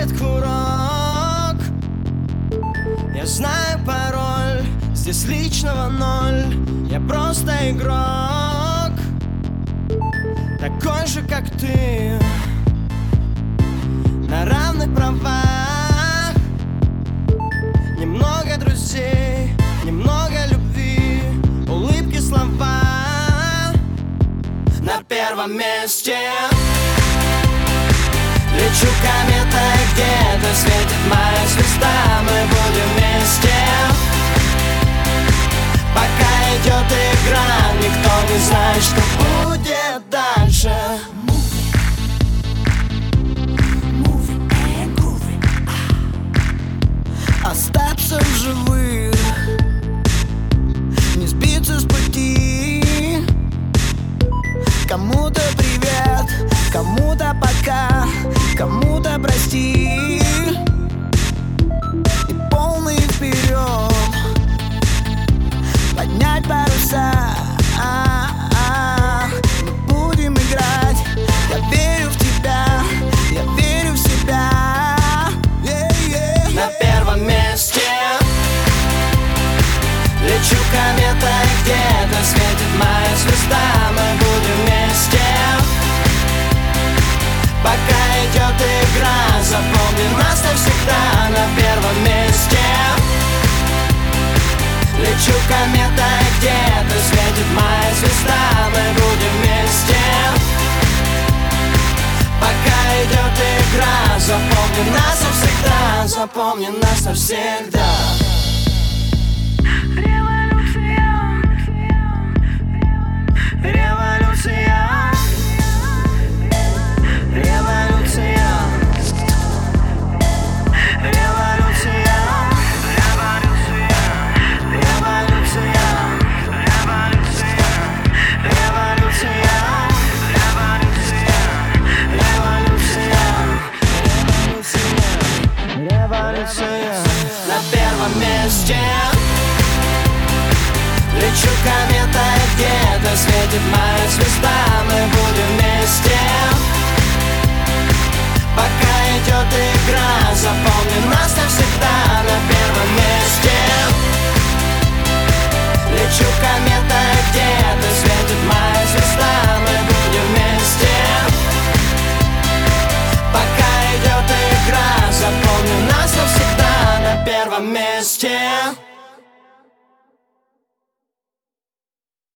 будет курок. Я знаю пароль, здесь личного ноль. Я просто игрок, такой же, как ты, на равных правах. Немного друзей, немного любви, улыбки, слова на первом месте. Лечу кометой, где-то светит моя звезда. Мы будем вместе, пока идет игра. Никто не знает, что будет дальше. Остаться в живых, не сбиться с пути. Кому-то привет, кому-то пока, кому-то прости. И полный вперед, поднять паруса. Мы будем играть. Я верю в тебя, я верю в себя. На первом месте лечу кометой, где-то светит моя звезда. Мы будем вместе, пока идет игра. Запомни нас навсегда. На первом месте лечу кометой, где-то светит моя звезда. Мы будем вместе, пока идет игра. Запомни нас навсегда, запомни нас навсегда.